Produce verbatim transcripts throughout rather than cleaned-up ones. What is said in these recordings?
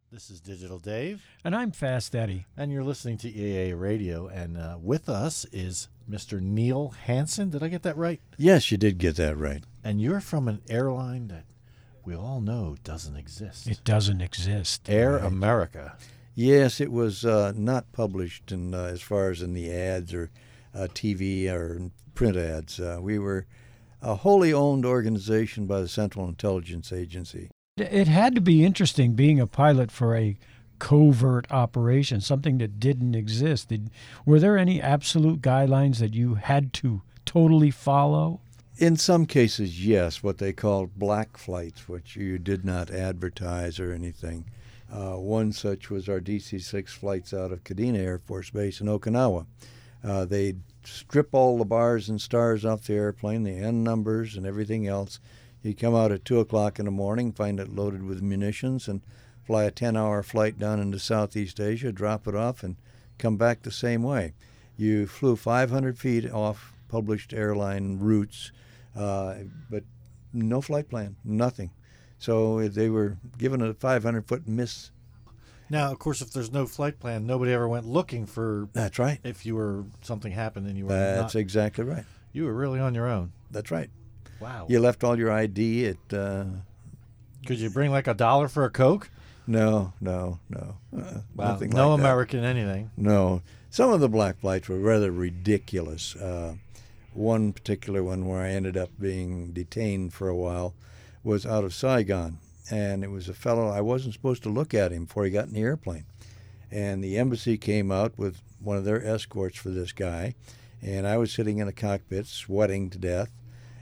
This is Digital Dave. And I'm Fast Eddie. And you're listening to E A Radio. And uh, with us is Mister Neil Hansen. Did I get that right? Yes, you did get that right. And you're from an airline that we all know doesn't exist. It doesn't exist. Air Right. America. Yes, it was uh, not published in, uh, as far as in the ads or uh, T V or print ads. Uh, we were a wholly owned organization by the Central Intelligence Agency. It had to be interesting being a pilot for a covert operation, something that didn't exist. Did, were there any absolute guidelines that you had to totally follow? In some cases, yes, what they called black flights, which you did not advertise or anything. Uh, one such was our D C six flights out of Kadena Air Force Base in Okinawa. Uh, they'd strip all the bars and stars off the airplane, the end numbers and everything else. You come out at two o'clock in the morning, find it loaded with munitions, and fly a ten-hour flight down into Southeast Asia, drop it off, and come back the same way. You flew five hundred feet off published airline routes, uh, but no flight plan, nothing. So they were given a five hundred foot miss. Now, of course, if there's no flight plan, nobody ever went looking for. That's right. If you were something happened and you were That's not, exactly right. you were really on your own. That's right. Wow. You left all your I D at. Uh, Could you bring like a dollar for a Coke? no, no, no. Uh, Wow. Nothing No like that. American anything. No. Some of the black flights were rather ridiculous. Uh, one particular one where I ended up being detained for a while was out of Saigon. And it was a fellow, I wasn't supposed to look at him before he got in the airplane. And the embassy came out with one of their escorts for this guy. And I was sitting in a cockpit sweating to death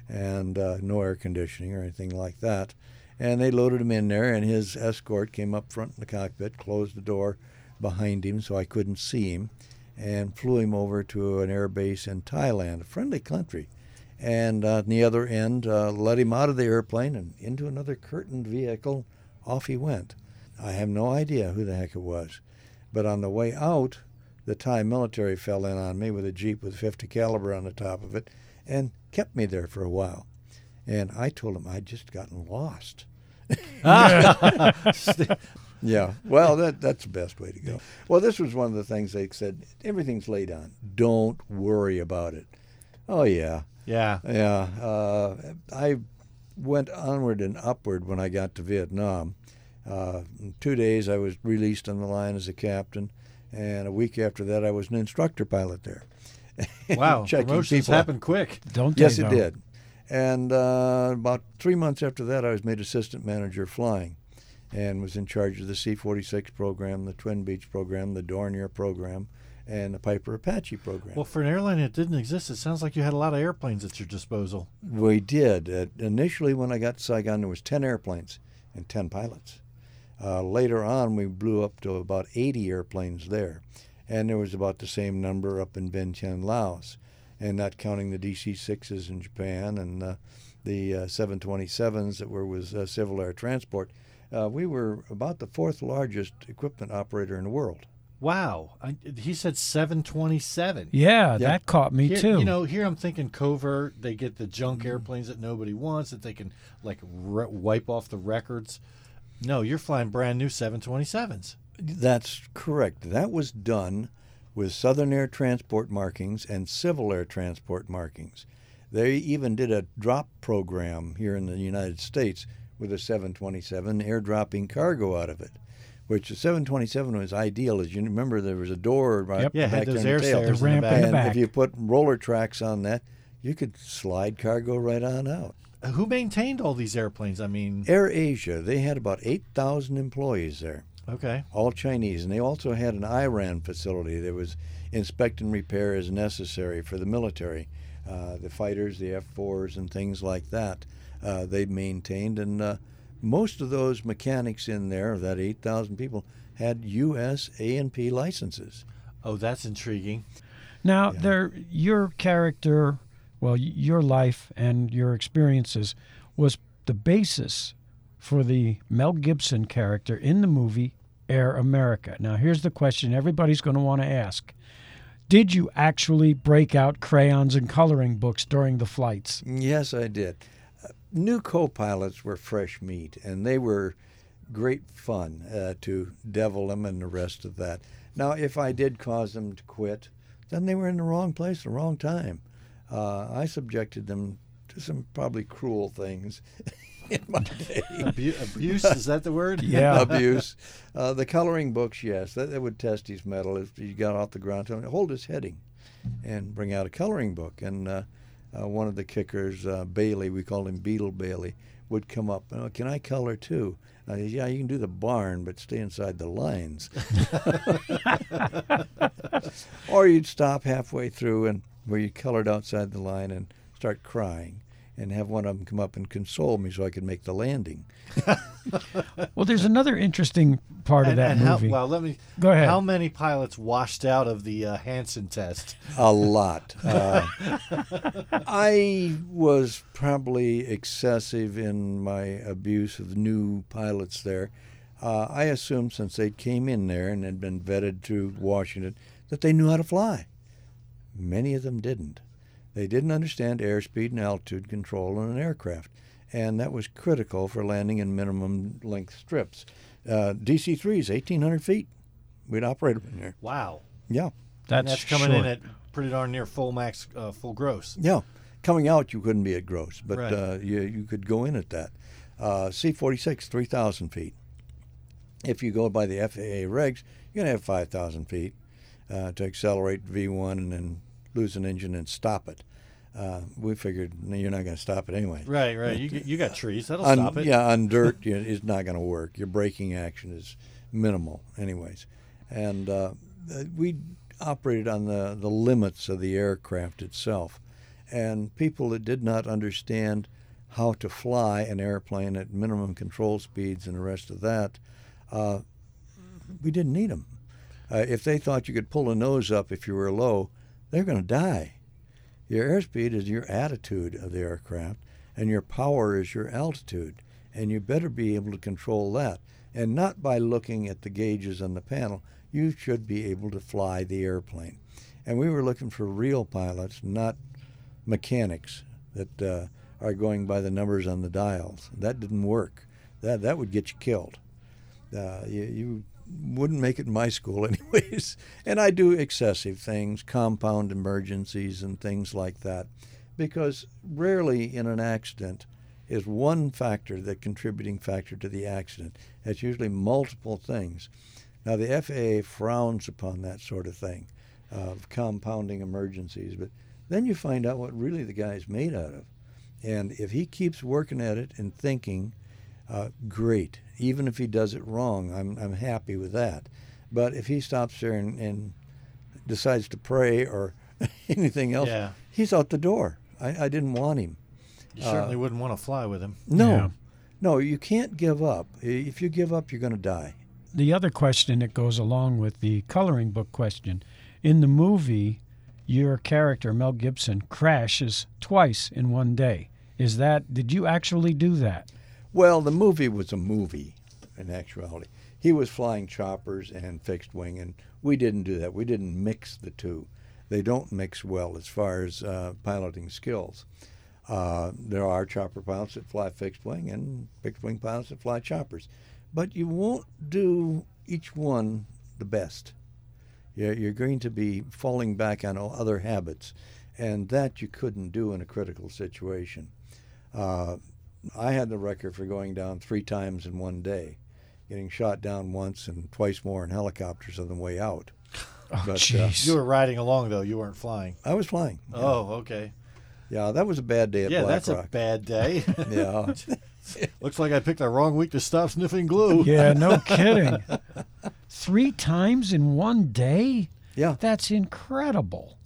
and uh, no air conditioning or anything like that. And they loaded him in there, and his escort came up front in the cockpit, closed the door behind him so I couldn't see him, and flew him over to an air base in Thailand, a friendly country. And uh, on the other end, uh, let him out of the airplane and into another curtained vehicle. Off he went. I have no idea who the heck it was. But on the way out, the Thai military fell in on me with a Jeep with fifty caliber on the top of it and kept me there for a while. And I told them I'd just gotten lost. Yeah, well, that that's the best way to go. Well, this was one of the things they said, everything's laid on. Don't worry about it. Oh, yeah. Yeah. Yeah. Uh, I went onward and upward when I got to Vietnam. Uh, in two days, I was released on the line as a captain, and a week after that, I was an instructor pilot there. Wow. Checking Promotions people out. happen quick. Don't Yes, they, it though? did. And uh, about three months after that, I was made assistant manager flying and was in charge of the C forty-six program, the Twin Beach program, the Dornier program, and the Piper Apache program. Well, for an airline that didn't exist, it sounds like you had a lot of airplanes at your disposal. We did. Uh, initially, when I got to Saigon, there was ten airplanes and ten pilots. Uh, later on, we blew up to about eighty airplanes there. And there was about the same number up in Vientiane, Laos. And not counting the D C sixes in Japan and uh, the uh, seven twenty-sevens that were with uh, Civil Air Transport. Uh, we were about the fourth largest equipment operator in the world. Wow. I, he said seven twenty-seven. Yeah, Yeah. that caught me Here- too. You know, here I'm thinking covert. They get the junk airplanes that nobody wants that they can like re- wipe off the records. No, you're flying brand new seven twenty-sevens. That's correct. That was done with Southern Air Transport markings and Civil Air Transport markings. They even did a drop program here in the United States with a seven twenty-seven, airdropping cargo out of it, which the seven twenty-seven was ideal. As you remember, there was a door right Yep. Yeah, back had those there air in the tail. stairs The in the ramp in back. the And back. if you put roller tracks on that, you could slide cargo right on out. Who maintained all these airplanes? I mean, Air Asia, they had about eight thousand employees there. okay. All Chinese, and they also had an Iran facility that was inspect and repair as necessary for the military, uh, the fighters, the F fours, and things like that. Uh, they maintained, and uh, most of those mechanics in there, that eight thousand people, had U S A and P licenses. Oh, that's intriguing. Now, Yeah. there, your character, well, y- your life and your experiences was the basis for the Mel Gibson character in the movie Air America. Now, here's the question everybody's going to want to ask. Did you actually break out crayons and coloring books during the flights? Yes, I did. Uh, new co-pilots were fresh meat, and they were great fun uh, to devil them and the rest of that. Now, if I did cause them to quit, then they were in the wrong place, the wrong time. Uh, I subjected them to some probably cruel things in my day. Abu- abuse, is that the word? Yeah. Abuse. Uh, the coloring books, yes, that, that would test his mettle. If he got off the ground, tell him, hold his heading and bring out a coloring book. And uh, uh, one of the kickers, uh, Bailey, we called him Beetle Bailey, would come up, oh, can I color too? I said, yeah, you can do the barn, but stay inside the lines. Or you'd stop halfway through and where you colored outside the line and start crying and have one of them come up and console me so I could make the landing. Well, there's another interesting part of And, that and how, movie. well, let me. Go ahead. How many pilots washed out of the uh, Hansen test? A lot. Uh, I was probably excessive in my abuse of new pilots there. Uh, I assumed since they came in there and had been vetted through Washington that they knew how to fly. Many of them didn't. They didn't understand airspeed and altitude control on an aircraft, and that was critical for landing in minimum length strips. Uh, D C three is eighteen hundred feet. We'd operate them in there. Wow. Yeah. that's, And that's coming short. in at pretty darn near full max, uh, full gross. Yeah, coming out you couldn't be at gross, but Right. uh, you you could go in at that. Uh, C forty-six, three thousand feet. If you go by the F A A regs, you're gonna have five thousand feet uh, to accelerate V one and then lose an engine and stop it. Uh, we figured no, you're not gonna stop it anyway. Right, right. You you got trees. That'll On, stop it. Yeah, on dirt, you know, it's not going to work. Your braking action is minimal, anyways. And uh, we operated on the, the limits of the aircraft itself. And people that did not understand how to fly an airplane at minimum control speeds and the rest of that, uh, we didn't need them. Uh, if they thought you could pull a nose up if you were low, they're going to die. Your airspeed is your attitude of the aircraft, and your power is your altitude, and you better be able to control that. And not by looking at the gauges on the panel. You should be able to fly the airplane. And we were looking for real pilots, not mechanics that uh, are going by the numbers on the dials. That didn't work. That that would get you killed. Uh, you, you wouldn't make it in my school anyways. And I do excessive things, compound emergencies and things like that, because rarely in an accident is one factor the contributing factor to the accident. It's usually multiple things. Now the F A A frowns upon that sort of thing, of compounding emergencies, but then you find out what really the guy's made out of. And if he keeps working at it and thinking, uh, great. Even if he does it wrong, I'm I'm happy with that. But if he stops there and, and decides to pray or anything else, Yeah. he's out the door. I, I didn't want him. You certainly wouldn't want to fly with him. No, Yeah. no, you can't give up. If you give up, you're going to die. The other question that goes along with the coloring book question, in the movie, your character, Mel Gibson, crashes twice in one day. Is that, did you actually do that? Well, the movie was a movie, in actuality. He was flying choppers and fixed wing, and we didn't do that. We didn't mix the two. They don't mix well as far as uh, piloting skills. Uh, there are chopper pilots that fly fixed wing and fixed wing pilots that fly choppers. But you won't do each one the best. You're, you're going to be falling back on other habits, and that you couldn't do in a critical situation. Uh, I had the record for going down three times in one day, getting shot down once and twice more in helicopters on the way out. Oh, But, uh, jeez. You were riding along, though. You weren't flying. I was flying. Yeah. Oh, okay. Yeah, that was a bad day at Yeah, Black that's a Rock. bad day. Yeah. Looks like I picked the wrong week to stop sniffing glue. Yeah, no kidding. Three times in one day? Yeah. That's incredible.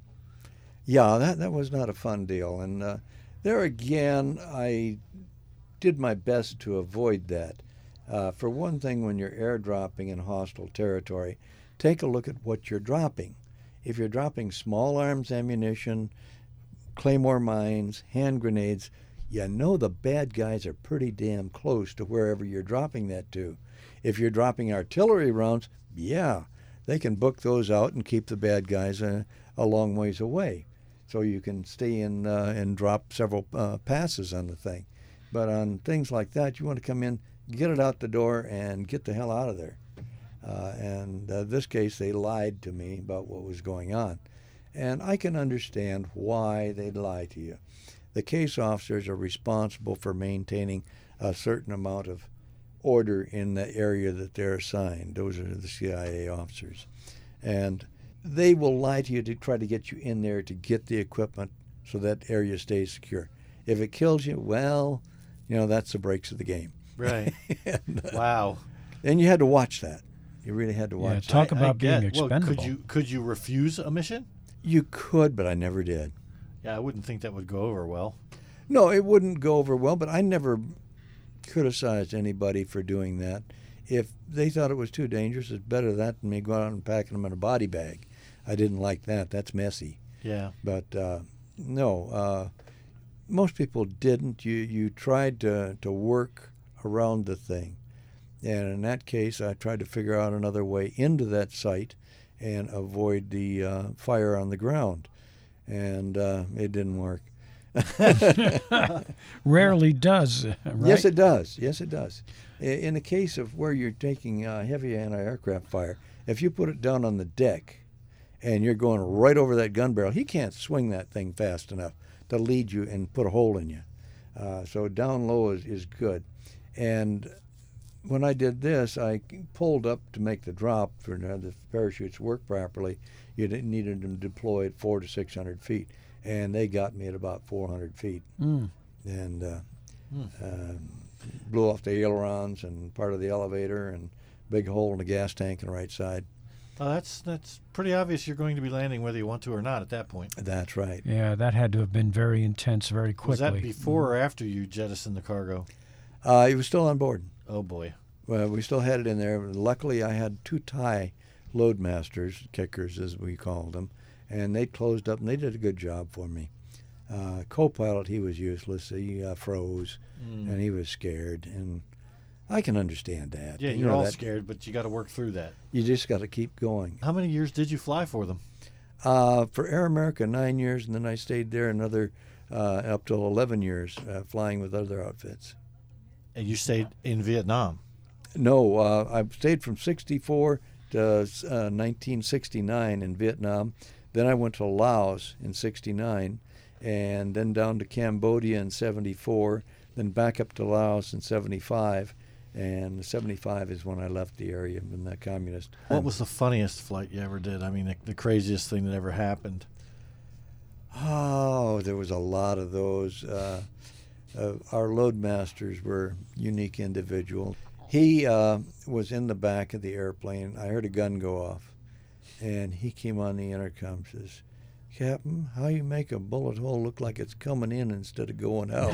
Yeah, that, that was not a fun deal. And uh, there again, I did my best to avoid that. Uh, for one thing, when you're airdropping in hostile territory, take a look at what you're dropping. If you're dropping small arms ammunition, claymore mines, hand grenades, you know the bad guys are pretty damn close to wherever you're dropping that to. If you're dropping artillery rounds, yeah, they can book those out and keep the bad guys a, a long ways away. So you can stay in uh, and drop several uh, passes on the thing. But on things like that, you want to come in get it out the door and get the hell out of there. Uh, and uh, this case, they lied to me about what was going on. And I can understand why they'd lie to you. The case officers are responsible for maintaining a certain amount of order in the area that they're assigned. Those are the C I A officers. And they will lie to you to try to get you in there to get the equipment so that area stays secure. If it kills you, well, you know, that's the breaks of the game. Right. and, uh, Wow. and you had to watch that. You really had to Yeah, watch talk that. about I being get- well, expendable. could you could you refuse a mission? You could, but I never did. Yeah, I wouldn't think that would go over well. No, it wouldn't go over well, but I never criticized anybody for doing that. If they thought it was too dangerous, it's better that than me going out and packing them in a body bag. I didn't like that. That's messy. Yeah. But uh, no, uh, most people didn't. You you tried to, to work around the thing. And in that case, I tried to figure out another way into that site and avoid the uh, fire on the ground. And uh, it didn't work. Rarely does, uh, right? Yes, it does. Yes, it does. I- In the case of where you're taking uh, heavy anti-aircraft fire, if you put it down on the deck and you're going right over that gun barrel, he can't swing that thing fast enough to lead you and put a hole in you. Uh, so down low is, is good. And when I did this, I pulled up to make the drop for uh, the parachutes work properly. You didn't needed them deployed four to six hundred feet, and they got me at about four hundred feet, Mm. and uh, Hmm. uh, blew off the ailerons and part of the elevator, and big hole in the gas tank on the right side. Oh, that's that's pretty obvious. You're going to be landing whether you want to or not at that point. That's right. Yeah, that had to have been very intense, very quickly. Was that before or after you jettisoned the cargo? Uh, he was still on board. Oh boy. Well, we still had it in there. Luckily, I had two Thai loadmasters, kickers as we called them, and they closed up and they did a good job for me. Uh, co-pilot, he was useless. He uh, froze, Mm. and he was scared, and I can understand that. Yeah, You you're know all that- scared, but you got to work through that. You just got to keep going. How many years did you fly for them? Uh, for Air America, nine years, and then I stayed there another uh, up till eleven years, uh, flying with other outfits. And you stayed in Vietnam. No, uh, I stayed from sixty-four to uh, nineteen sixty-nine in Vietnam. Then I went to Laos in sixty-nine, and then down to Cambodia in seventy-four, then back up to Laos in seventy-five, and seventy-five is when I left the area in the communist. What was the funniest flight you ever did? I mean, the, the craziest thing that ever happened. Oh, there was a lot of those. Uh, uh, our loadmasters were unique individuals. He uh, was in the back of the airplane. I heard a gun go off, and he came on the intercom and says, "Captain, how you make a bullet hole look like it's coming in instead of going out?"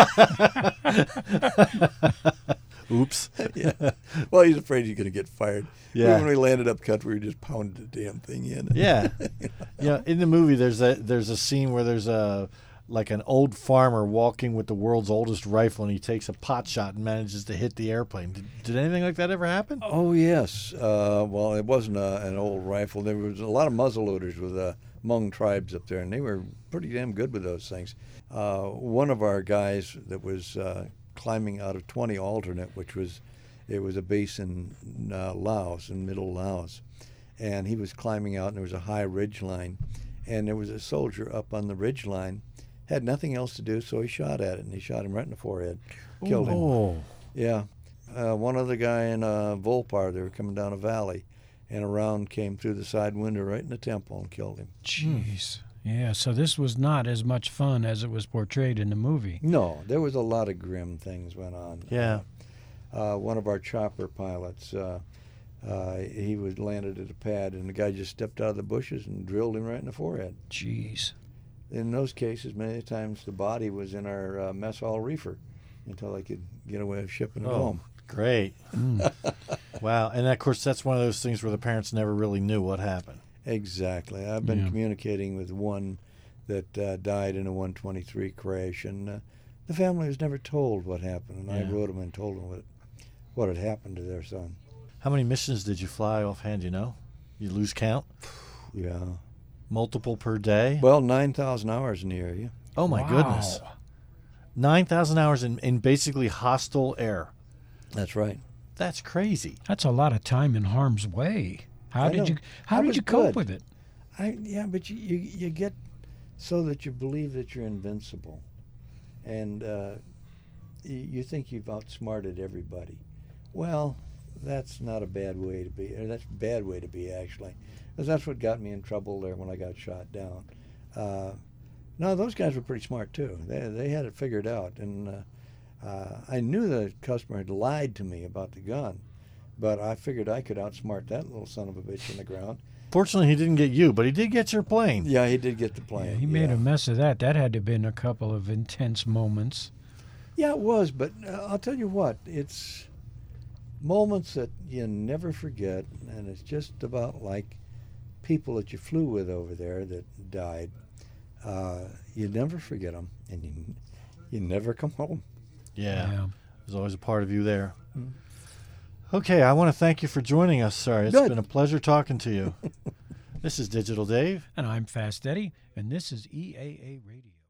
Oops. Yeah. Well, he's afraid he's going to get fired. Yeah. When we landed up country, we just pounded the damn thing in. Yeah. Yeah. In the movie, there's a there's a scene where there's a like an old farmer walking with the world's oldest rifle, and he takes a pot shot and manages to hit the airplane. Did, did anything like that ever happen? Oh, yes. Uh, well, it wasn't a, an old rifle. There was a lot of muzzleloaders with uh, Hmong tribes up there, and they were pretty damn good with those things. Uh, one of our guys that was uh, climbing out of twenty alternate, which was, it was a base in uh, Laos, in middle Laos, and he was climbing out, and there was a high ridge line, and there was a soldier up on the ridge line, had nothing else to do, so he shot at it, and he shot him right in the forehead, killed him. Oh. Yeah. Uh, one other guy in uh, Volpar, they were coming down a valley, and a round came through the side window right in the temple and killed him. Jeez. Yeah, so this was not as much fun as it was portrayed in the movie. No, there was a lot of grim things went on. Yeah. Uh, one of our chopper pilots, uh, uh, he was landed at a pad, and the guy just stepped out of the bushes and drilled him right in the forehead. Jeez. In those cases, many times the body was in our uh, mess hall reefer until they could get away with shipping it Oh, home. great. Mm. Wow. And of course, that's one of those things where the parents never really knew what happened. Exactly. I've been Yeah. communicating with one that uh, died in a one twenty-three crash, and uh, the family was never told what happened. And I Yeah. wrote them and told them what, what had happened to their son. How many missions did you fly offhand, you know? You lose count? Yeah. Multiple per day? Well, nine thousand hours in the area. Oh, my Wow. goodness. nine thousand hours in, in basically hostile air. That's right. That's crazy. That's a lot of time in harm's way. How I did know. you How I did was you cope good. with it? I yeah, but you, you you get so that you believe that you're invincible, and uh, you, you think you've outsmarted everybody. Well, that's not a bad way to be. Or that's a bad way to be actually, because that's what got me in trouble there when I got shot down. Uh, no, those guys were pretty smart too. They they had it figured out, and uh, uh, I knew the customer had lied to me about the gun, but I figured I could outsmart that little son of a bitch in the ground. Fortunately, he didn't get you, but he did get your plane. Yeah, he did get the plane. Yeah, he made yeah. a mess of that. That had to have been a couple of intense moments. Yeah, it was, but uh, I'll tell you what, it's moments that you never forget, and it's just about like people that you flew with over there that died. Uh, you never forget them, and you, you never come home. Yeah. Yeah. There's always a part of you there. Mm. Okay, I want to thank you for joining us, sir. It's Good. been a pleasure talking to you. This is Digital Dave. And I'm Fast Eddie, and this is E A A Radio.